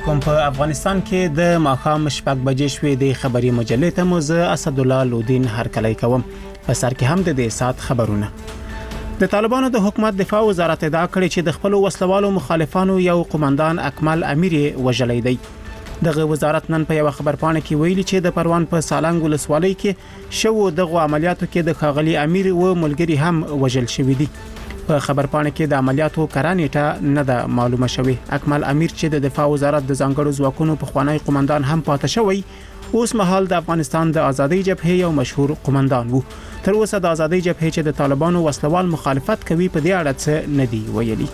علیکم. په افغانستان کې د ماښام شپږ بجې شوې د خبري مجلې ته مو زه اسد الله لودین هرکلی کوم. په سر کې هم د دې سات خبرونه. د طالبانو د حکومت دفاع وزارت ادعا کړې چې د خپل وسلوالو مخالفانو یو قومندان اکمل امیر وژلې دی. دغه وزارت نن په یو خبرپاڼه کې ویلي چې د پروان په سالنګ ولسوالۍ کې شوو دغه عملیاتو کې د خاغلی امیر و ملګری هم وژل شوی دي. په خبرپاڼه کې د عملیاتو کرانېټه نه ده معلومه شوې. اکمل امیر چې د دفاع وزارت د ځانګړو ځواکونو په خوانی قومندان هم پاتې شوی، اوس مهال د افغانستان د ازادۍ جبهې یو مشهور قومندان وو. تر اوسه د ازادۍ جبهې چې د طالبانو وسلوال مخالفت کوي په دې اړه څه نه دی ویلي.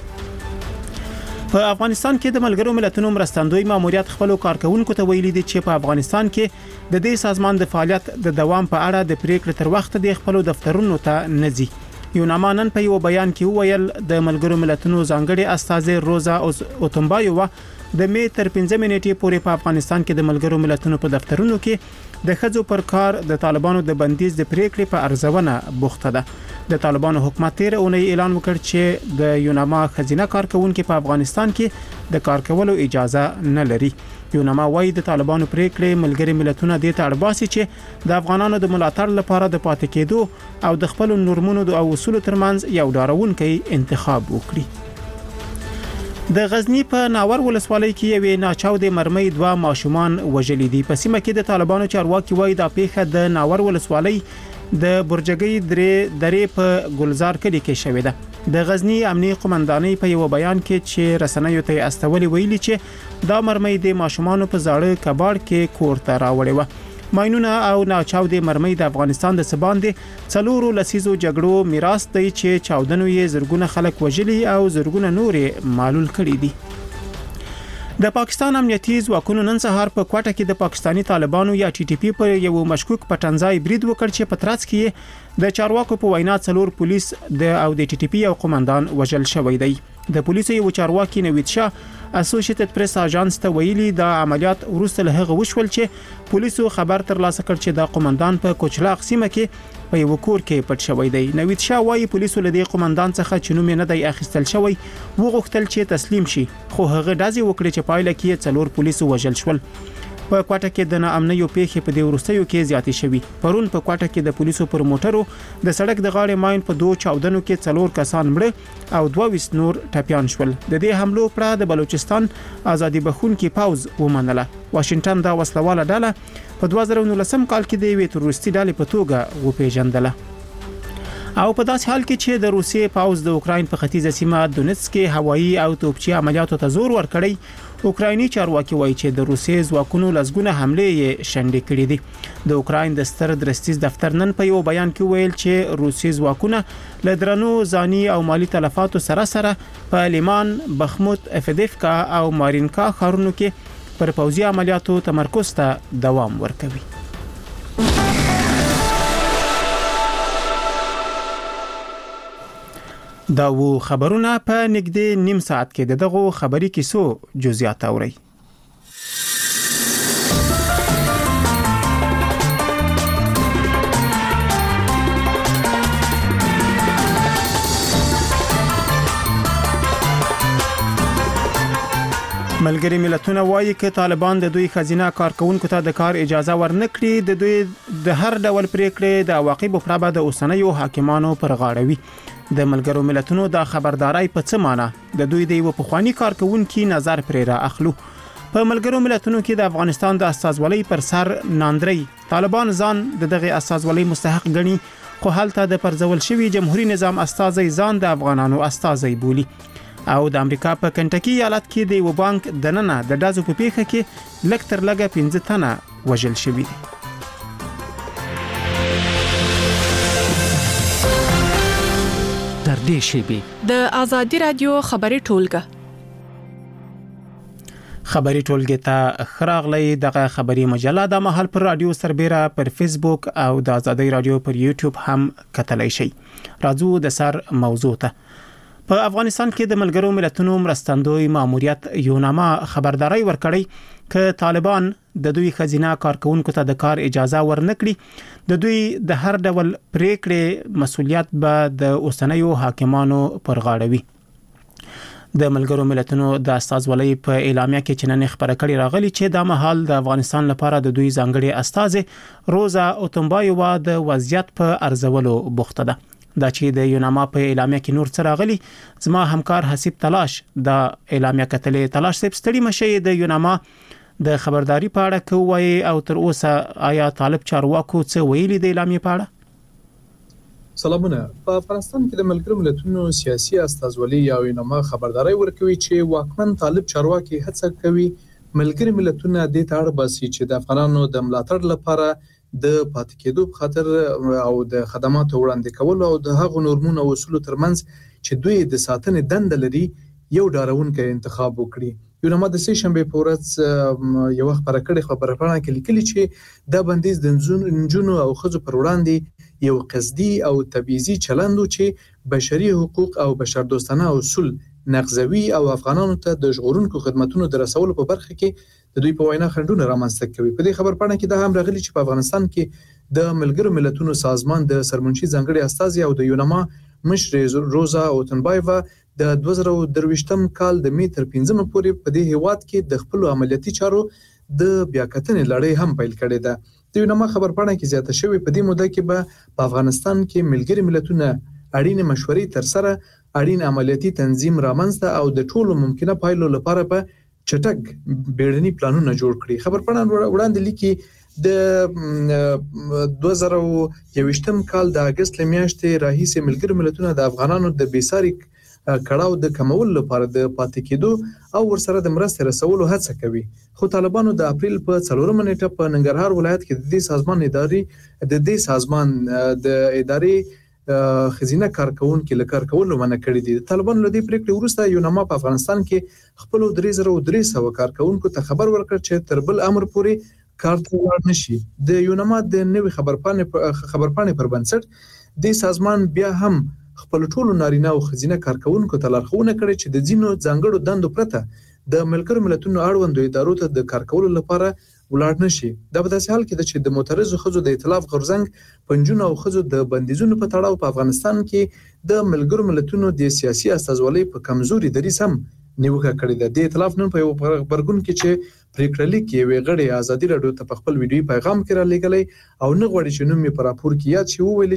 په افغانستان کې د ملګرو ملتونو مرستندوی ماموریت خپل کارکونکو ته ویلي دي چې په افغانستان کې د دې سازمان د فعالیت د دوام په اړه د پریکړې تر وخت د خپل دفترونو ته نه ځي. یوناما نن په یو بیان کې وویل د ملګرو ملتونو ځانګړي استازي روزا اوتمبایووا د می تر 15 نیټې پورې په افغانستان کې د ملګرو ملتونو په دفترونو کې د خځو پر کار د طالبانو د بندیز د پریکړې په ارزونه بوخته ده. د طالبانو حکومت تیر اونۍ اعلان وکړ چې د یوناما خزینه کارکونکو په افغانستان کې د کار کولو اجازه نه لري. یوناما وايي د طالبانو پریکړې ملګري ملتونه د تړباسي چې د افغانانو د ملاتړ لپاره د پاتې کېدو او د خپل نورمونو او اصولو ترمنځ یو ډاروونکی انتخاب وکړي. د غزنی په ناور ولسوالۍ کې یوې ناچاودې مرمۍ دوه ماشومان وژلي دي. په سیمه کې د طالبانو چارواکي وایي د پیښه د ناور ولسوالۍ د برجګۍ درې په ګلزار کلی کې شوې ده. د غزنی امنیه قومندانۍ په یو بیان کې چې رسنیو ته استولي ویلي چې دا مرمۍ د ماشومان په زاړه کباړ کې کور ته راوړې و. ماینونه او ناچاودې مرمۍ د افغانستان د سباندې څلورو لسیزو جګړو میراث دی چې چاودنو یې زرګونه خلک وژلي او زرګونه نورې معلول کړي دي. د پاکستان امنیتي ځواکونو نن سهار په کوټه کې د پاکستانی طالبانو یا ټي ټي پی پر یو مشکوک پټنځای برید وکړ چې په ترڅ کې د چارواکو په وینا څلور پولیس او د ټي ټي پی یو قومندان وژل شوی دی. د پولیسو یو چارواکي نوید شاه اسوسییټډ پریس اژانس ته ویلي د عملیات وروسته له هغه وشول چې پولیسو خبر ترلاسه کړ چې د قومندان په کوچلاغ سیمه کې په یو کور کې پټ شوی دی. نوید شاه وايي پولیسو له دې قومندان څخه چې نوم نه دی اخیستل شوی وغوښتل چې تسلیم شي، خو هغه داسې وکړي چې پایله کې څلور پولیسو وژل شول. په کوټه کې د ناامنیو پیښې په دې وروستیو کې زیاتې شوي. پرون په کوټه کې د پولیسو پر موټرو د سړک د غاړې ماین په دوه چاودنو کې څلور کسان مړه او 22 نور ټپيان شول. د دې حملو پر د بلوچستان ازادي بخونکي پاوز ومنله. واشنگټن دا وسلواله ډله په 2019 کال کې د یوې تروریستي ډلې په توګه وپیژندله. او په داسې حال کې چې د روسیې پاوز د اوکراین په ختیځه سیمه دونیتسک کې هوایي او توپچي عملیاتو ته زور ورکړی، اوکرایني چارواکي وایي چې د روسیې ځواکونو لسګونه حملې یې شنډې کړې دي. د اوکراین د ستر درستیز دفتر نن په یو بیان کې ویل چې روسي ځواکونه له درنو ځاني او مالی تلفاتو سره په لیمان، بخموت، افدیفکا او مارینکا ښارونو کې پر پوځي عملیاتو تمرکز ته دوام ورکوي. دا و خبرونه په نږدې نیم ساعت کې دغه خبري کیسو جزئیات اوري. ملګری ملتونه وایي چې طالبان د دوی خزینه کارکونکو ته د کار اجازه ورنکړي. د دوی د هر ډول پریکړې د عواقبو پر اړه د اوسنیو حاکمانو پر غاړه وي. د ملګرو ملتونو د خبرداري په څه معنی د دوی د یو پخوانی کارکونکو نظر پرې را اخلو. په ملګرو ملتونو کې د افغانستان د استازولۍ پر سر ناندري طالبان ځان دغه استازولۍ مستحق ګڼي، خو هلته د پرځول شوی جمهوریت نظام استازي ځان د افغانانو استازي بولي. او د امریکا په کنټکی ایالت کې د یو بانک دننه د دازو په پیښه کې لږ تر لږه 15 تنه وژل شوي دي. د ازادي رادیو خبري ټولګه خبري ټولګه ته خراغلی دغه خبري مجله د محل پر رادیو سربېره پر فیسبوک او د ازادي رادیو پر یوټیوب هم کتلای شي. راځو د سر موضوع ته. په افغانستان کې د ملګرو ملتونو مرستندوی ماموریت یوناما خبرداري ورکړی چې طالبان د دوی خزینه کارکونکو ته د کار اجازه ورنکړي. د دوی د هر ډول پریکړې مسولیت به د اوسنیو حاکمانو پر غاړه وي. د ملګرو ملتونو د استازولۍ په اعلامیه کې چننې خبره کړې راغلي چې د مهال د افغانستان لپاره د دوی ځانګړي استازي روزا اوتمبایووا د وضعیت په ارزولو بوخته ده. دا چې د یوناما په اعلامیه کې نور څه راغلي، زما همکار حسیب تلاش د اعلامیه کتلې. تلاش سپ ستړي مشه د یوناما د خبرداري په اړه کوي او تر اوسه آیا طالب چارواکو څه ویلي د اعلامیه په اړه؟ سلامونه. په افغانستان کې د ملګرو ملتونو سیاسي استازولي یا یوناما خبرداري ورکوي چې واکمن طالب چارواکي هڅه کوي ملګري ملتونه د تاړ باسي چې د افغانانو د ملاتړ لپاره د پاتې کېدو په خاطر او د خدماتو وړاندې کول او د هغو نورمونو او اصولو ترمنځ چې دوی د ساتنې دنده لري یو ډاروونکی انتخاب وکړي. یوناما د سې شنبې په ورځ یو خبره کړې خبرپاڼه کې لیکلي چې دا بندیز د نجونو او ښځو پر وړاندې یو قصدي او تبعیضي چلند چې بشري حقوق او بشردوستانه اصول نقضوي او افغانانو ته د ژغورونکو خدماتونو د رسولو په برخه کې د دوی په وینا خنډونه رامنځته کوي. په دې خبرپاڼه کې دا هم راغلي چې په افغانستان کې د ملګرو ملتونو سازمان د سرمنشي ځانګړي استازي او د یوناما مشر روزا اوتنبایووا د 2023م کال د می تر 15 پورې په دې هیواد کې د خپل عملیاتي چارو د بیاکتنې لړۍ هم پیل کړې ده. د یوناما خبرپاڼه کې زیاته شوی په دې موده کې به په افغانستان کې ملګري ملتونه اړین مشورې تر سره اړین عملیاتي تنظیم رامنځته او د ټولو ممکنه پایلو لپاره په چټک بیړني پلانونه جوړ کړي. خبرپاڼه وړاندې لیکي د 2021م کال د اگست میاشتې راهیسې ملګري ملتونه د افغانانو د بیساري کړهو د کمولو لپاره د پاتې کېدو او ورسره د مرستې رسولو هڅه کوي. خو طالبانو د اپریل په 4مه نیټه په ننګرهار ولایت کې د دې سازمان د ادارې خزینه کارکونکو لکار کولو منع کړی دي. طالبانو له دې پریکړې وروسته یوناما په افغانستان کې خپل 3300 کارکونکو ته خبر ورکړ چې تر بل امر پورې کار ته ولاړ نشي. د یوناما د نوې خبرپاڼې پر بنسټ د سازمان بیا هم خپل ټولو نارینه او ښځینه کارکونکو ته لارښوونه کړې چې د ځینو ځانګړو دندو پرته د ملګرو ملتونو اړوندو ادارو ته د کار کولو لپاره ولاړ نشي. دا په داسې حال کې ده چې د معترضو ښځو د ائتلاف غورځنګ پنځونو او ښځو د بندیزونو په تړاو په افغانستان کې د ملګرو ملتونو د سیاسي استازولۍ په کمزوري دریځ هم نیوکه کړې ده. د ائتلاف نن په یو خبرګون کې چې پریکړه لیکي یوې غړي ازادي راډیو ته په خپل ویډیوي پیغام کې را لېږلی او نه غواړي چې نوم یې په راپور کې یاد شي، وویل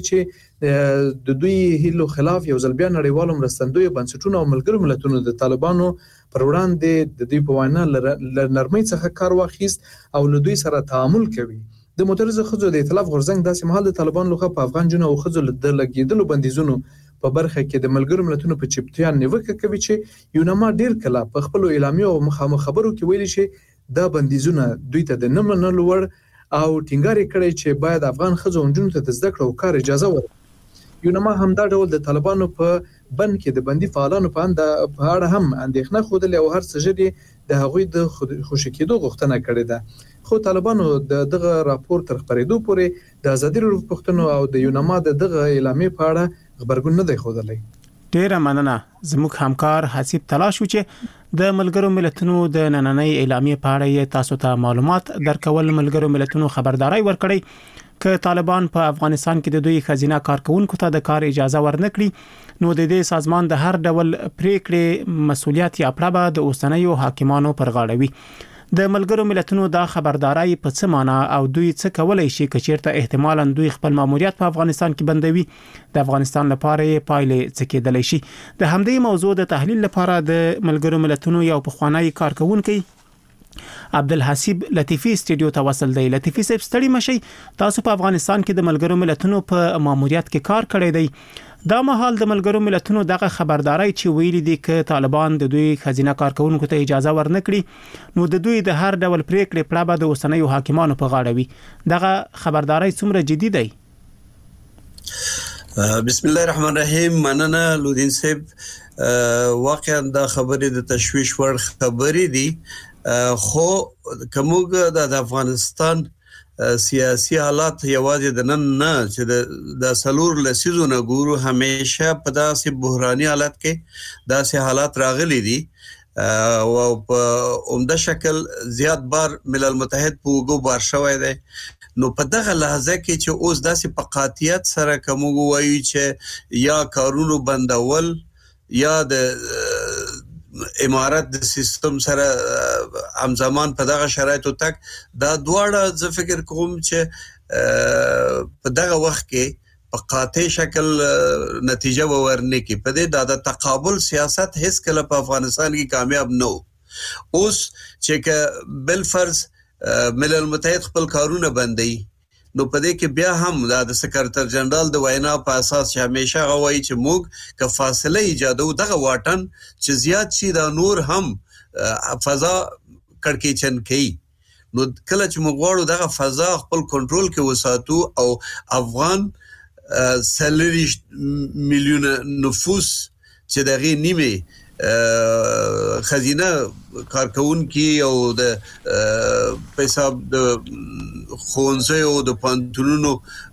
چې د دوی هیلو خلاف یو ځل بیا نړیوالو مرستندویو بنسټونو او ملګرو ملتونو د طالبانو پر وړاندې د دوی په وینا له نرمۍ څخه کار واخیست او له دوی سره تعامل کوي. د معترضو ښځو د ائتلاف غورځنګ داسې مهال د طالبانو لخوا په افغان جنو او ښځو د لګېدلو بندیزونو په برخه کې د ملګرو ملتونو په چپتیا نیوکه کوي چې یوناما ډیر کله په خپل اعلامیه او مخامخ خبرو کې ویلي چې دا بندیزونه دوی ته د نه منلو وړ او ټینګار کړي چې باید افغان ښځو او نجونو ته د زده کړو او کار اجازه ورکړي. یوناما همدا ډول د طالبانو په بند کې د بندي فعالانو په اړه هم اندېښنه خوده او هر څه ژر د هغوی د خوشی کېدو غوښتنه کړې ده. خو طالبانو دغه راپور تر خبرېدو پورې د ازادي راډیو پښتنو او د یوناما دغه اعلامیه په اړه خبرګون نه دی ښودلی. ډیره مننه. زموږ همکار حسیب تلاش و چې د ملګرو ملتونو د نننۍ اعلامیه په اړه تاسو ته معلومات درکول. ملګرو ملتونو خبرداري ورکړی ک طالبان په افغانستان کې د دوی خزینه کارکونکو ته د کار اجازه ورنکړي نو د دې سازمان د هر ډول پریکړې مسولیت یا پړه د اوسنیو حاکمانو پر غاړه وي. د ملګرو ملتونو دا خبرداري په څه معنا او دوی څه کولای شي چې چیرته احتمالاً دوی خپل ماموریت په افغانستان کې بندوي، د افغانستان لپاره پایلې څه کېدلی شي. د همدې موضوع د تحلیل لپاره د ملګرو ملتونو یو پخوانی کارکونکي عبدالحسیب لطیفی سټډیو ته وصل دی. لطیفی صاحب ستړي مشي، تاسو په افغانستان کې د ملګرو ملتونو په ماموریت کې کار کړی دی. دا مهال د ملګرو ملتونو دغه خبرداري چې ویلي دي ک طالبان د دوی خزینه کارکونکو ته اجازه ورنکړي نو د دوی د هر ډول پریکړې پړه به د اوسنیو حاکمانو په غاړه وي. دغه خبرداري څومره جدي دی؟ بسم الله الرحمن الرحیم. مننه لودین صاحب. واقعا دا خبرې د تشویش وړ خبرې دي، خو کومګه د افغانستان سیاسي حالات یوازې د نن نه چې د سلور لسیزو نه ګورو، همیشه په داسې بحراني حالت کې داسې حالات راغلي دي او په عمده شکل زیات بار ملل متحد په وګو بار شوی دی. نو په دغه لحظه کې چې اوس داسې په قاطعیت سره کومو وایي چې یا کارونو بندول یا د امارات د سیستم سره همزمان په دغه شرایطو تک دا دواړه زه فکر کوم چې په دغه وخت کې په قاطع شکل نتیجه ورنه کې په دې د تقابل سیاست هیڅ کله په افغانستان کې کامیاب نه اوس چې بل فرض ملل متحد خپل کارونه بندي نو په دې کې بیا هم د سکرټر جنرال د وینا په اساس چې همیشه غوي چې موږ که فاصله ایجادو دغه واټن چې زیات شي دا نور هم فضا کړکېچن کوي نو کله چې موږ غواړو دغه فضا خپل کنټرول کې وساتو او افغان سلری میلیون نفوس چې دغه نیمه خزینه کارکون کی او د حساب د خونځه او د پانتونونو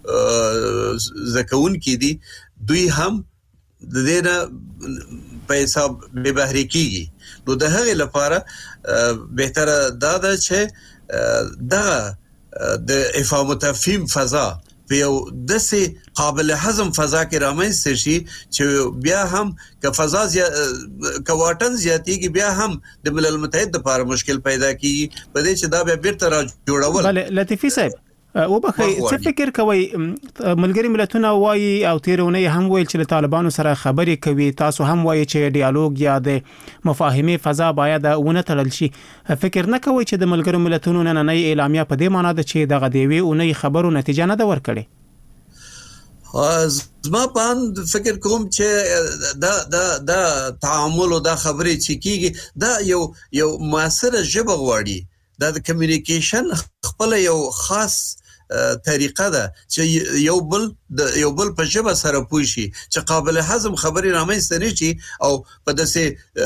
زکون کی دي دوی هم د دې نه په حساب به بهري کیږي نو د هغه لپاره بهتره دا ده چې دا د افهام تفهیم فضا په یو داسې قابل هضم فضا کې رامنځته شي چې بیا هم که فضا کواتن زیاتېږي بیا هم د ملل متحد لپاره مشکل پیدا کیږي په دې چې دا بیا بیرته را جوړول بله لطیفي صاحب وبخي څه فکر کوي ملګری ملتونه وایي او تیرونه هم ویل چې طالبانو سره خبرې کوي تاسو هم وایي چې ډیالوګ یا د مفاهمه فضا باید ونه تړل شي فکر نه کوي چې د ملګری ملتونو نن اعلامیه په دې معنی ده چې دغه دیوی اونۍ خبرو نتیجه نه ده ورکړي زما په فکر کوم چې دا تعامل او دا خبرې چې کیږي دا یو موثره ژبه غواړي دا د کمیونیکیشن خپل یو خاص طریقه ده چې یو بل په ژبه سره پوه شي چې قابل هضم خبرې رامنځته نه شي او په داسې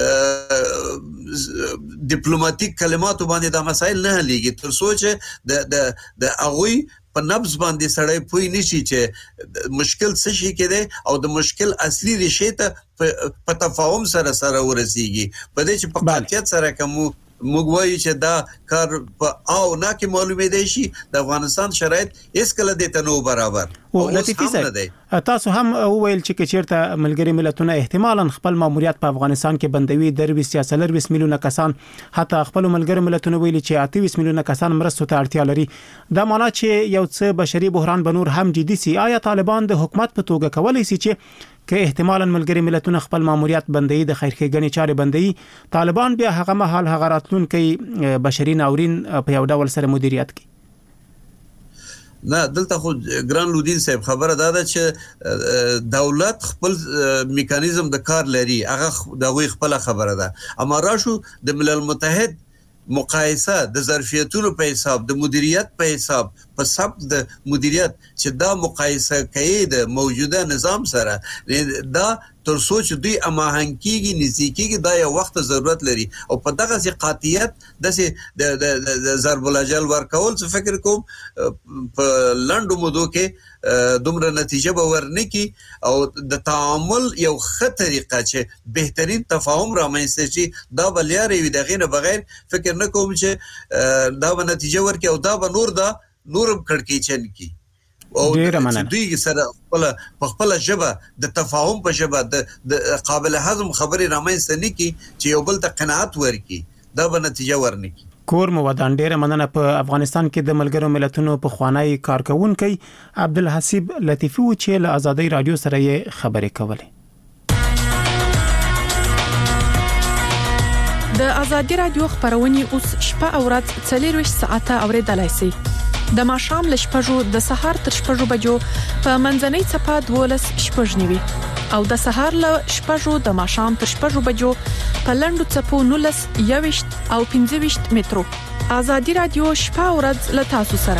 ډیپلوماټیک کلماتو باندې دا مسایل نه حلېږي تر څو چې د هغوی په نبض باندې سړی پوه نشي چې مشکل څه شي کېده او د مشکل اصلي ریښې ته په تفاهم سره ورسیږي په دې چې په قاطعیت سره کوم موږ وایو چې دا کار په او نه کې معلومه دی شي د افغانستان شرایط هیڅ کله د تنو برابر او لطیفي صاحب تاسو هم ویل چې چیرته ملګری ملتونه احتمالاً خپل ماموریت په افغانستان کې بندوي 23 میلیونه کسان حتی خپل ملګری ملتونه ویلي چې 28 میلیونه کسان مرستو ته اړتیا لري دا معنی چې یو څه بشري بحران بنور هم جدي سي آیا طالبان د حکومت په توګه کولای شي چې احتمالاً ملګری ملتونه خپل ماموریت بندي د خیرخېګنې چارې بندي طالبان بیا هغه مهال هغه راتلونکي بشري ناورین په یو ډول سره مدیریت کوي نه دلته خو ګران لودین صاحب خبره ده چې دولت خپل میکانیزم د کار لري هغه دغه خپل خبره ده اما راشو د ملل متحد مقایسه د ظرفیتونو په حساب د مدیریت په حساب په سب د مدیریت چې دا مقایسه کوي د موجوده نظام سره دا تر سوچ دوی اماهنګيږي نزدیکيږي دا یو وخت ضرورت لري او په دغه سي قاطعیت د ضرب الاجل ورکول څه فکر کوم په لندو مودو کې دومره نتیجه به ورنه کی او د تعامل یو ښه طریقه چې بهترین تفاهم رامنځته شي دا بلیاري وي دغه نه بغیر فکر نه کوم چې دا به نتیجه ورکي او دا به نورم کړکېچن کی او دوی سره خپل ژبه د تفاهم په ژبه د قابل هضم خبرې رامنځته نه کی چې یو بل ته قناعت ورکي دا به نتیجه ورنکي کور مو ودان ډیره مننه په افغانستان کې د ملګرو ملتونو په خوانی کارکونکو عبدالحسیب لطیفي چې له آزادۍ رادیو سره یې خبرې کولې د آزادۍ رادیو خبرونه اوس شپه او ورځ 24 ساعته اوریدلای شئ د ماښام ل شپږو د سهار تر شپږو بجو په منځنۍ چپه 12 شپږ نیوي او د سهار ل شپږو د ماښام تر شپږو بجو په لندو چپو 19 21 او 15 مترو آزادۍ رادیو شپه او ورځ ل تاسو سره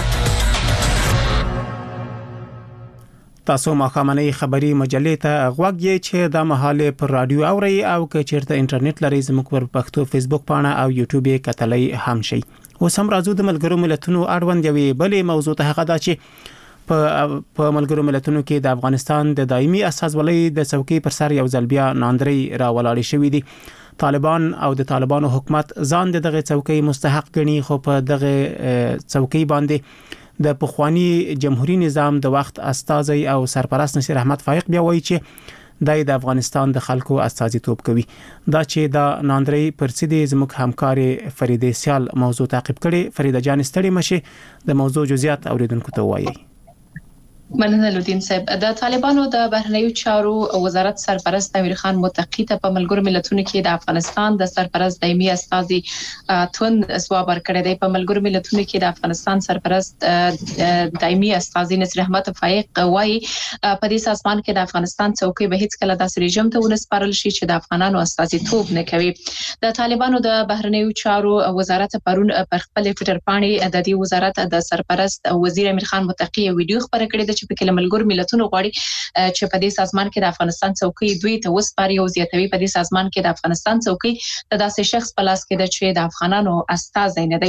تاسو مخامنۍ خبری مجلې ته غوږ یې چې د مهاله پر رادیو اوري او که چیرته انټرنیټ لري زموږ پر پښتو فیسبوک پاڼه او یوټیوب یې کتلای هم شي اوس هم راځو د ملګرو ملتونو اړوند یوې بلې موضوع ته هغه دا چې په ملګرو ملتونو کې د افغانستان د دایمي استازولۍ د څوکۍ پر سر یو ځل بیا ناندري راولاړې شوې دي طالبان او د طالبانو حکومت ځان دغه څوکۍ مستحق ګڼي خو په دغه څوکۍ باندې د پخوانی جمهوریت نظام د وخت استازي او سرپرست نصیر احمد فائق بیا وایي چې د افغانستان د خلکو استازیتوب کوي. دا چې د ناندري پرسیدي زموږ همکاري فریده سیال موضوع تعقیب کړي. فریده جان ستړي مشه د موضوع جزئیات اوریدونکو ته وایي. مننه لودین صاحب. د طالبانو د بهرنیو چارو وزارت سرپرست امیر خان متقی ته په ملګرو ملتونو کې د افغانستان د سرپرست دایمي استازي توند ځواب ورکړی دی. په ملګرو ملتونو کې د افغانستان سرپرست دایمي استازي نصیر احمد فایق وایي په دې سازمان کې د افغانستان څوکۍ به هیڅ کله داسې رژیم ته ونسپارل شي چې د افغانانو استازیتوب نه کوي. د طالبانو د بهرنیو چارو وزارت پرون پر خپل ټوئیټر باندې د دې وزارت د سرپرست وزیر امیر خان متقی ویډیو خبره کړې ده چې په کې ملګرو ملتونو غواړي چې په دې سازمان کې د افغانستان څوکۍ دوی ته وسپاري او زیاتوي په دې سازمان کې د افغانستان څوکۍ د داسې شخص په لاس کې ده چې د افغانانو استازی نه دی.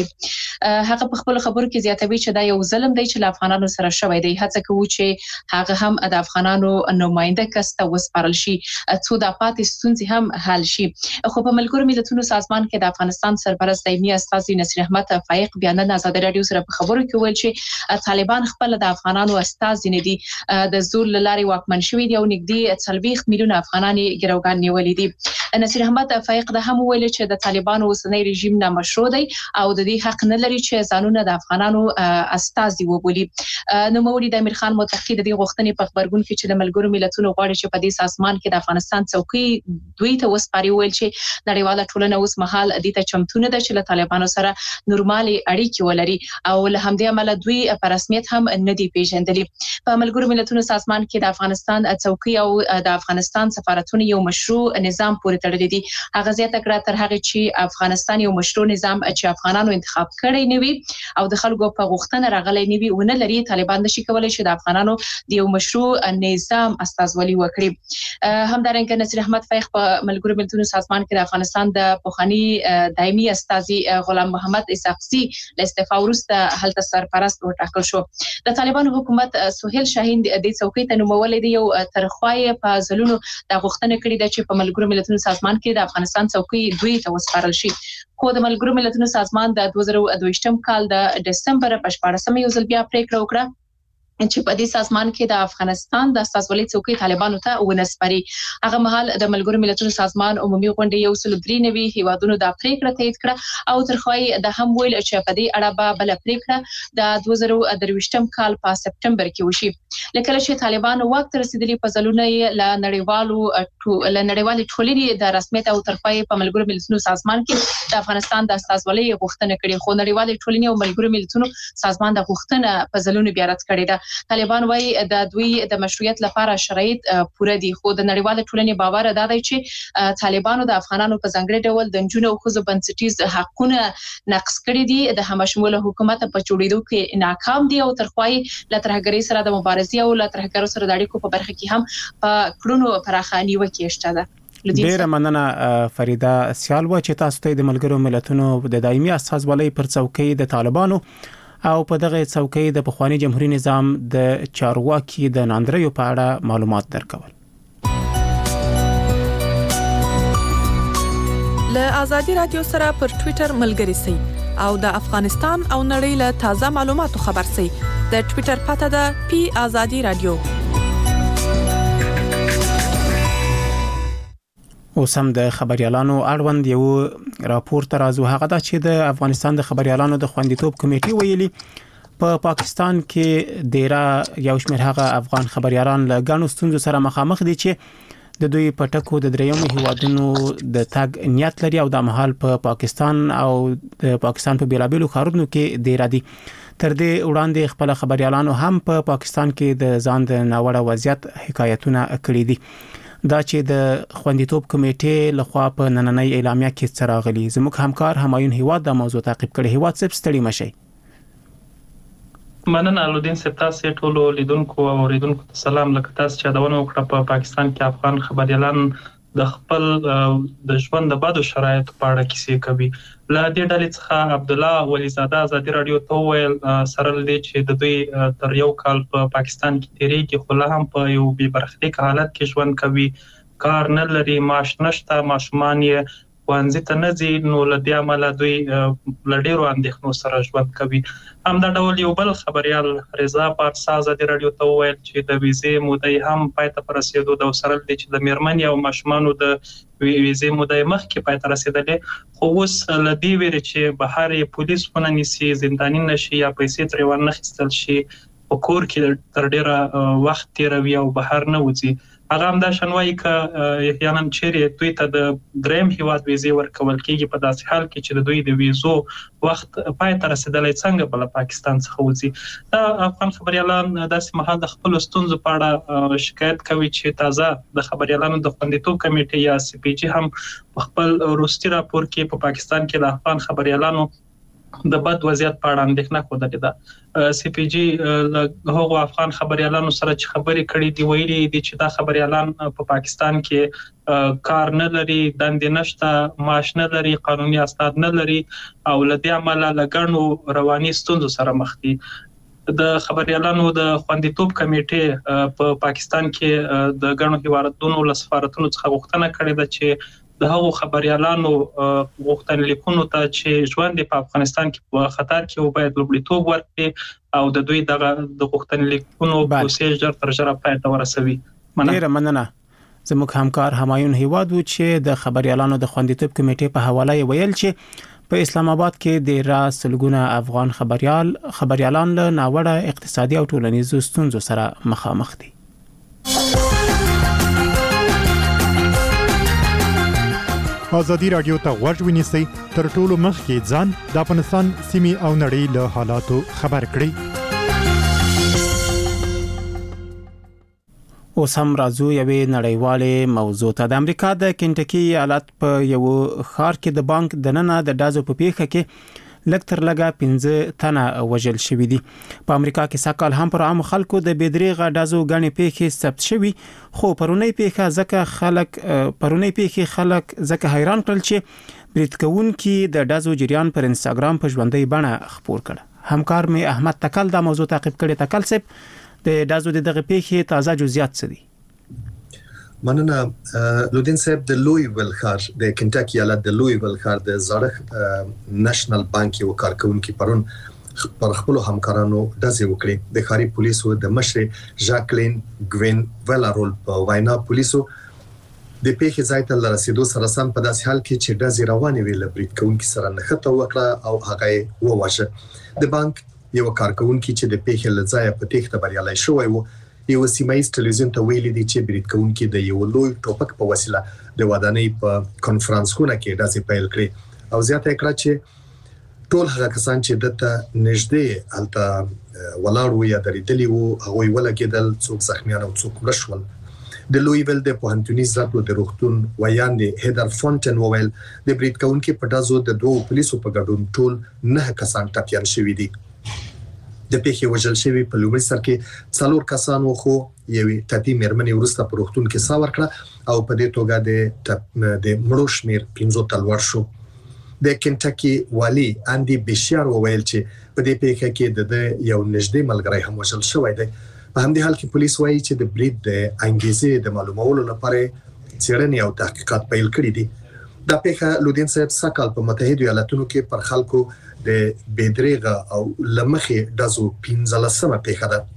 هغه په خپل خبرو کې زیاتوي چې دا یو ظلم دی چې له افغانانو سره شوی دی. هڅه کوي چې هغه هم د افغانانو نماینده کس ته وسپارل شي څو د پاتې ستونزې هم حل شي. خو په ملګرو ملتونو سازمان کې د افغانستان سرپرست دایمي استازي نصیر احمد فایق بیا نن آزاد رادیو سره په خبرو کې ویل چې طالبان خپل د افغانانو استازي نه دي د زور لاري واکمن شوی دی او نږدې 40 میلیونه افغانان ګروګان نیولې دي. نصیر احمد فایق د هم ویل چې د طالبانو اوسنی رژیم نامشروع دی او د دې حق نه لري چې ځانونه د افغانانو استازي وبولي. نو مولوی د امیر خان متقی د دې غوښتنې په خبرګون کې چې د ملګرو ملتونو غواړي چې په دې سازمان کې د افغانستان څوکۍ دوی ته وسپاري ویل چې نړیواله ټولنه اوس مهال د ته چمتونه ده چې له طالبانو سره نورمالي اړیکې ولري او له همدې عمله دوی په رسمیت هم نه دی پیژندلي. په ملګرو ملتونو سازمان کې د افغانستان څوکۍ او د افغانستان سفارتونه یو مشروع نظام پورې تړلي دي. هغه زیاته کړه تر هغه چې افغانستان یو مشروع نظام چې افغانانو انتخاب کړی نه وي او د خلکو په غوښتنه راغلی نه وي ونه لري طالبان نشي کولای چې د افغانانو د یو مشروع نظام استازولي وکړي. همدارنګه نصیر احمد فایق په ملګرو ملتونو سازمان کې د افغانستان د پوخانی دایمي استازي غلام محمد اسحاقزي له استعفا وروسته هلته سرپرست وټاکل شو. د طالبانو حکومت سهیل شاهین د څوکۍ ته نومولې دی یو ترخوای په ځلونو د غوښتنه کړې ده چې په ملګرو ملتونو سازمان کې د افغانستان څوکۍ دوی ته وسپارل شي. خو د ملګرو ملتونو سازمان د 2022 کال د دسمبر په 14 یو ځل بیا پریکړه وکړه چې په دې سازمان کې د افغانستان د استازولۍ څوکۍ طالبانو ته ونسپاري. هغه مهال د ملګرو ملتونو سازمان عمومي غونډې یو څل 93 هیوادونو د پریکړه تایید کړه او ترخوای د هم ویل چې په دې اړه به بل پریکړه د 2023 کال په سپټمبر کې وشي. لکه چې طالبان واک ته رسیدلي په ځلونه له نړیوالې ټولنې د رسمیت او ترخوای په ملګرو ملتونو سازمان کې د افغانستان د استازولۍ غوښتنه کړې خو نړیوالې ټولنې او ملګرو ملتونو سازمان د غوښتنه په ځلونه بیا رد کړې ده. طالبان وايي د دوی د مشروعیت لپاره شرایط پوره دي خو د نړیوال ټولنې باور دا دی چې طالبانو د افغانانو په ځانګړي ډول د جنونو او خزو بنسټیز حقونه نقض کړي دي. د همشموله حکومت په جوړېدو کې ناکام دي او ترخوای له ترهګرۍ سره د مبارزې او له ترهګرو سره د اړیکو په برخه کې هم په کړونو پراخه نیوکه شته ده. ډیره مننه فریده سیال و چې تاسو ته د ملګرو ملتونو د دایمي استازولۍ پر څوکۍ د طالبانو او په دغه څوکۍ د پخوانی جمهوریت نظام د چارواکي د ناندریو په اړه معلومات درکول. له آزادي رادیو سره پر ټوئیټر ملګری سئ او د افغانستان او نړۍ له تازه معلوماتو خبر سئ. د ټوئیټر پته ده پی آزادي رادیو. اوس هم د خبريالانو اړوند یو راپور تر ازو هغه دا چې د افغانستان د خبريالانو د خوندیتوب کمیټې ویلي په پاکستان کې ډیره یو شمېر هغه افغان خبريالان له ګڼو ستونزو سره مخامخ دي چې د دوی په ټکو د دریمو هیوادونو د تګ نیت لري او د محل په پاکستان او د پاکستان په بیلابیلو ښارونو کې ډیر دي. تر دې وړاندې خپل خبريالانو هم په پاکستان کې د ځان د ناوړه وضعیت حکایتونه کړي دي. دا چې د خوندیتوب کمیټې لخوا په نننۍ اعلامیه کې څراغلي. زموږ همکار همایون هیواد د موضوع تعقیب کړي. هیواد صاحب ستړي مشي. مننه الودین صاحب، تاسو ټول لیدونکو او اوریدونکو ته سلام. لکه تاسو چې دا ونه وکړه په پاکستان کې افغان خبريالان د خپل د ژوند د بدو شرایطو په اړه کیسې کوي. له دې ډلې څخه عبد الله ولیزاده آزادي رادیو ته ویل سره لدی چې د دوی تر یو کال په پاکستان کې تیریږي خو لا هم په یو بې برخلیک حالت کې ژوند کوي. کار نه لري، معاش نشته، ماشومان یې وانځي ته نه ځي نو لدی عمل دوی لډیرو اندېښنو سره ژوند کوي. هم دا ډول یو بل خبريال رضا پارساز د رادیو ته وویل چې د ویزې مودې هم پای ته رسیدو د وسرل دي چې د میرمن او ماشومانو د ویزې مودې مخکې پای ته رسیدلې، خو اوس لدی ویری چې بهر پولیس ونیسي، زنداني نشي یا پیسې ترې ورنخستل شي، په کور کې تر ډیره وخت تیروي او بهر نه وځي. هغه هم دا شنوي ک احیانا چیرې دوی ته د دریم هیواد ویزې ورکول کیږي په داسې حال کې چې د دوی د ویزو وخت پای ته رسیدلې څنګه بل پاکستان څخه وځي. دا افغان خبريالان داسې مهال د خپل ستونزو په اړه شکایت کوي چې تازه د خبريالانو د خوندیتوب کمیټې یا سی پی جی هم خپل روستي راپور کې په پاکستان کې د افغان خبريالانو د بد وضعیت په اړه اندېښنه خوده ده. سی پی جی له هغو افغان خبريالانو سره چې خبرې کړې دي ویلي دي چې دا خبريالان په پاکستان کې کار نه لري، دندې نشته، معاش نه لري، قانوني اسناد نه لري او لدی عمل لګڼو رواني ستونزو سره مخ دي. د خبريالانو د خوندیتوب کمیټې په پاکستان کې د غنو هیوادونو له سفارتونو څخه غوښتنه کړې ده چې د هغو خبريالانو غوښتنلیکونو ته چې ژوند په افغانستان کې په خطر کې وباید لومړیتوب ورکړي او د دوی د غوښتنلیکونو پروسې ژر تر ژره پای ته ورسوي. ډیره مننه. زموږ همکار همایون هیواد و چې د خبريالانو د خوندیتوب کمیټې په حواله ویل چې په اسلام آباد کې د راسلګونه افغان خبريالان له ناوړه اقتصادي او ټولنیزو ستونزو سره مخامخ دي. ازادي رادیو ته غوږ ونیسئ، تر ټولو مخکې ځان د افغانستان سیمې او نړۍ له حالاتو خبر کړئ. اوس هم راځو یوې نړیوالې موضوع ته. د امریکا د کنټکی ایالت په یو ښار کې د بانک دننه د ډازو په پیښه کې لکتر لګا 15 تنه وژل شوې دي. په امریکا کې سکهال هم پر عام خلکو د بيدریغه ډازو غني پیښې ثبت شوې، خو پرونی پیښه ځکه خلک حیران کړل چې بریټکون کې د ډازو جریان پر انستګرام په ژوندۍ بڼه خپور کړ. همکار می احمد تکل دا موضوع تعقیب کړي. تکل صاحب، د ډازو د دغه پیښې تازه جزئیات څه دي؟ مننه لودین صاحب. د لویویل ښار د کنټاکی ایالت د لویویل ښار د زړه نېشنل بانک یو کارکونکو پرون پر خپل همکارانو داسې وکړي. د ښاري پولیسو د مشر ژاکلین ګوین ولارول په وینا پولیسو د پیښې ځای ته رسیدو سره سم په داسې حال کې چې ډزې روانې وې لبریټ کوونکي سره نښته وکړه او هغه وواژه. د بانک یو کارکونکو چې د پیښې لځای په تخته بریالي شوی وو یو سیمایي ټلویزیون ته ویلي دي چې بریټ کوونکي د یو لوی ټوپک په وسیله د ودانۍ په کانفرنس خونه کې داسې پیل کړی او زیاته کړه چې ټول هغه کسان چې دته نږدې الته ولاړو یا درېدلی وو هغه ولګیدل، څوک زخمیان او څوک مړ شول. د لویویل د پوهنتوني زده د روغتون ویاندې هیدر فونټن وویل د بریټ کوونکي په ډازو د دوه پولیسو په ګډون ټول 9 کسان ټپيان شوي دي. د پیښې وژل شوی په لومړي سر کې 4 کسان وو، خو یوې ټپي مېرمنې وروسته په روغتون کې ساه ورکړه او په دې توګه د مړو شمیر 15 ته لوړ شو. د کنټکی والی اندی بشار وویل چې په دې پیښه کې د یو نږدې ملګری هم وژل شوی دی. په همدې حال کې پولیس وایي چې د بریټ د انګیزې د معلومولو لپاره څېړنې او تحقیقات پیل کړي دي. دا پیښه لودین صاحب سکهال په متحده ایالاتونو کې پر خلکو د بيدریغه او لمخې دازو 15مه پیښه ده.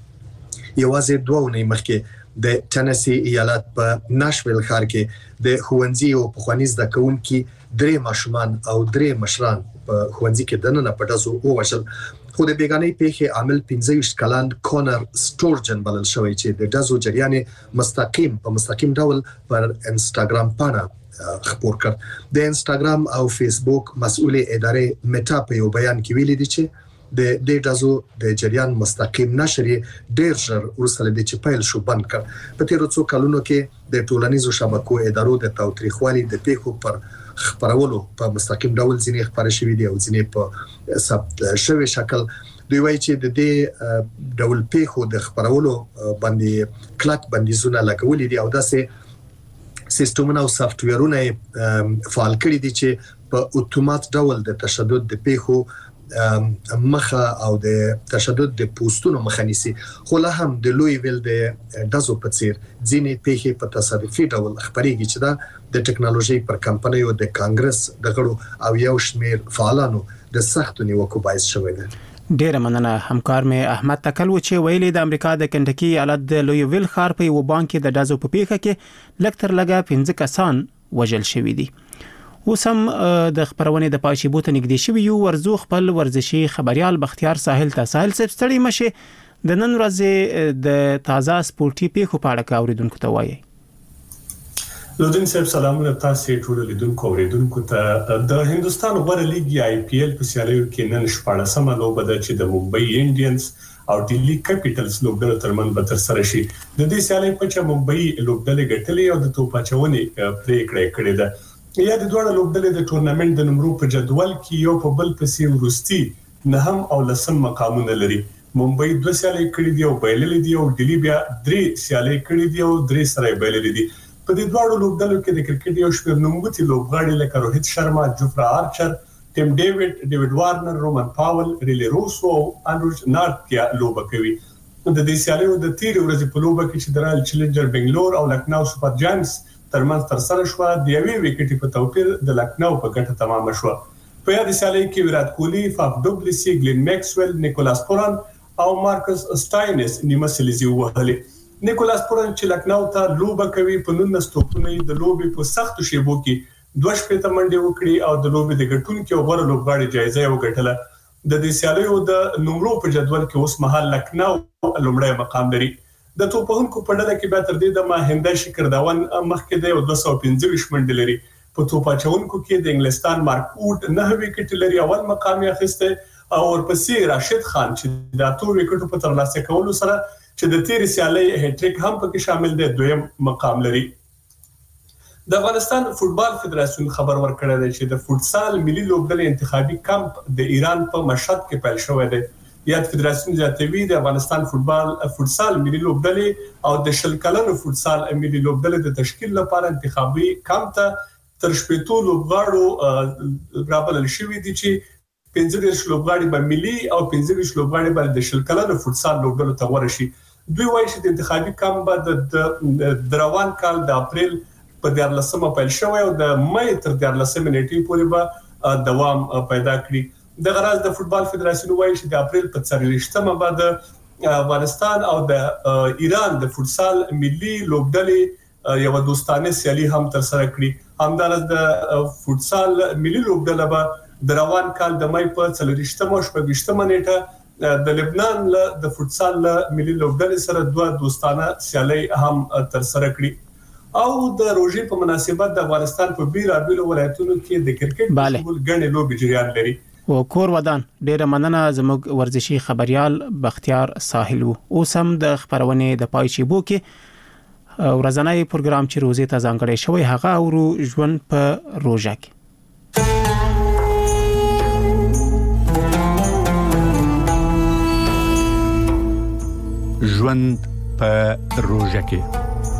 یوازې 2 ونې مخکې د ټنسی ایالت په ناشویل ښار کې د خوندزي او پخواني زده کوونکي 3 ماشومان او 3 مشران په خوندزي کې دننه په دازو ووژل. خو د بیگانې پیښې عامل 15 کلن کونر سټورجن بلل شوی چې د دازو جریان مستقیم ډول پر انستګرام پاڼه خپور کړ. د انستګرام او فیسبوک مسؤل ادارې میټا په یو بیان کې ویلي دي چې د دې ډازو د جریان مستقیم نشر ډیر ژر ورسره د چپایل شو بند کړ. په تیرو څو کلونو کې د ټولنیزو شبکو ادارو د تاوتریخوالي د پیښو پر خبرولو په مستقیم ډول ځینې خبرې شوې دي او ځینې په ثبت شوی شکل. دوی وایي چې د دې ډول پیښو د خبرولو باندې کلک بندیزونه لګولې دي او داسې سیستمونه او سافټویرونه فعال کړي دي چې په اتومات ډول د تشدد د پیښو مخه او د تشدد د پوسټونو مخه نیسي خو له هم د لوی ویل د دازو په څیر ځینې پیښې په تصادفي ډول خبرېږي چې دا د ټکنالوژي پر کمپنیو د کانګرس د غړو او یو شمیر فعالانو د سختو نیوکو باعث شوی دی. ډیره مننه همکار مې احمد تکل و چې ویلي د امریکا د کنټکی ایالت د لوی ویل ښار په یو بانک کې د دازو په پیښه کې لکتر لګا 15 کسان وژل شوي دي. اوس هم د خبرونې د پای شیبو ته نږدې شوي یو ورزو خپل ورزشي خبريال بختیار ساحل ته ساحل صاحب ستړي مشه د نن ورځې د تازه سپورتي پیښو په اړه اوریدونکو ته وایي. لودین صاحب سلامونه تاسو ټول لیدونکو اوریدونکو ته. د هندستان غوړه لیګ آی پی ایل په سیالیو کې نن 14مه لوبه ده چې د ممبئی انډینز او ډیلی کیپټلز لوبډلو ترمن به تر سره شي. د دې سیالي په چې ممبئی لوبډلې ګټلې او د توپاچونې پریکړه کړې ده. یا د دوه لوبډلې د ټورنمنت د نمرو په جدول کې یو په بل پسې ورستي نهم او لسم مقامونه لري. ممبئی 2 سیالي کړې دي او بایللې دي او ډیلی بیا 3 سیالي کړې دي او 3 سره بایللې دي. په دې دوه لوبډلو کې د کرکټ یو شمېر نوموتي لوبغاړي لکه روهیت شرما، جوفرا آرچر، ټیم ډیوډ وارنر، رومن پاول، ریلی روسو او انروج نارتیا لوبه کوي. د دې سیالیو د تیر ورځې په لوبه کې چې د رایل چیلنجر بنگلور او لکنو سپر جاینټس ترمنځ تر سره شو د یوې وکټې په توپیر د لکنو په ګټه تمام شو. په یاد سیالي کې ویرات کوهلی، فاف ډوبلیسی، گلین میکسویل، نیکولاس پوران او مارکس سټاینس نیمه سلیزي وهلې. نیکولاس پوران چې لکنو ته لوبه کوي په 19 توپونو د لوبې په سختو شیبو کې 2 شپږ منډې وکړي او د لوبې د ګټونکو غوړه لوبغاړي جایزه وګټله. د دې سیالیو د نمرو په جدول کې اوس مهال لکنو لومړی مقام لري. د توپونکو په ډله کې به تر دې د ماهنده شکر داون مخکې دی او 215 منډې لري. په توپاچونکو کې د انګلستان مارک ووډ 9 وکټ لري، اول مقام یې اخیسته او ورپسې راشد خان چې د 8 وکټو په ترلاسه کولو سره چې د تیر سیالي هټریک هم پکې شامل دی دویم مقام لري. د افغانستان فوتبال فدراسیون خبر ورکړی دی چې د فوتسال ملي لوبډلې انتخابي کمپ د ایران په مشهد کې پیل شوی دی. یاد فدراسیون زیاتوي د افغانستان فوتسال ملي لوبډلې او د شل کلنو فوتسال ملي لوبډلې د تشکیل لپاره انتخابي کمپ ته تر شپږ لوبغاړو رابلل شوی دي چې 15 لوبغاړي به ملي او 15 لوبغاړي به د شل کلنو فوتسال لوبډلو ته ورشي. دوی وایي چې د انتخابي کمپ به د روان کال د اپریل په 14مه پیل شوی او د مې تر 14مه نیټې پورې به دوام پیدا کړي. د غراز د فوتبال فدراسیون وایي چې د اپریل په 24مه بعد افغانستان او د ایران د فوتسال ملي لوبډلې یو دوستانه سیالي هم تر سره کړي. همدارس د فوتسال ملي لوبډله به د روان کال د مې په 24مه او 25مه نیټه د لبنان د فوتسال ملي لوبډلې سره دوه دوستانه سیالي هم تر سره کړي. او د روژې په مناسبت د افغانستان په بیلابیلو ولایتونو کې د کرکټ فوتبال غنډې لوبې جریان لري. او کور ودان ډیره مننه زموږ ورزشي خبريال بختیار ساحل اوس هم د خبرونې د پای شیبو کې ورځنی پروګرام چې روزي ته ځانګړی شوی هغه او ژوند په روژه کې. ژوند په روژه کې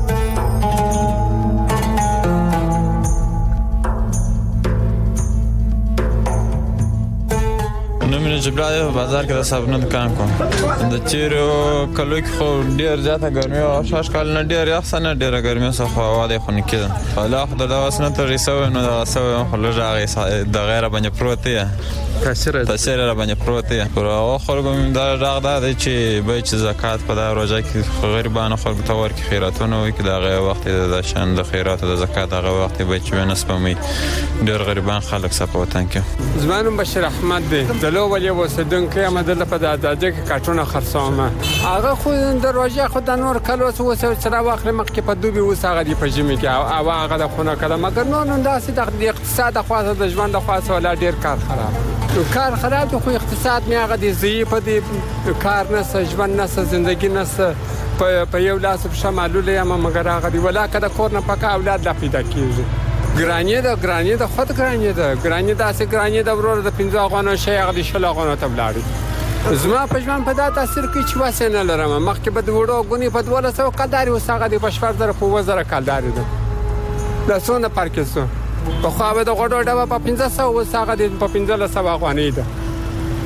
جبرائیل په بازار کې د صابون دکان کوم. د چیرو کلو کې خو ډیر زیاته ګرمي او شاش کال نه ډیر یخ سنه ډیر ګرمي سره خو واده خو نه کېده. خلا خو د واسنه تر ریسو نو د واسو خو لږه د غیر باندې پروت دی تاثیر را باندې پروت دی. پر او خلکو دا راغ دی چې به چې زکات په دا روزه کې غریبانو خلکو ته ورکړي خیراتونه وي کې دا غي وخت د شان د خیرات او د زکات هغه وخت به چې نسبمي ډیر غریبان خلک سپوتن کې. زمانم بشیر احمد دی دلو ولی وسدونکو امدل په د اجازه کې کارتونه خرڅومه. هغه خو د روزه خو د نور کلو وسو سره واخله مخکې په دوبي وساغه دی په جمی کې او هغه د خونه کړه مګر نو داسې د اقتصاد خاصه د ژوند خاصه ولا ډیر کار خراب خو اقتصاد می هغه دی ضعیف دی کار نه ژوند نه ژوندۍ نه په یو لاس په شمالو یم مګر هغه دی ولا کده کور نه پکا اولاد لا پیدا کیږي. ګرانی د خود ګرانی داسې ګرانی د ورور د 15 غونو شي هغه د 16 غونو ته ولاړی. زما په ژوند په دا تاثیر کې چې واسه نه لرم مخکې به د وړو غونی په 1200 کلداري وساغه دی په 4000 په 1000 کلداري ده د سونه پارکسو په خو به د غړو ډبه په 1500 وساغه دی په 1500 غونی ده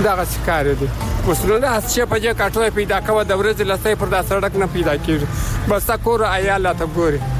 دغه ښکار دي وسنه د چې په دې کاټوي پیدا کوي د ورځې لسې پر د سړک نه پیدا کیږي بس تا کور عیال ته ګوري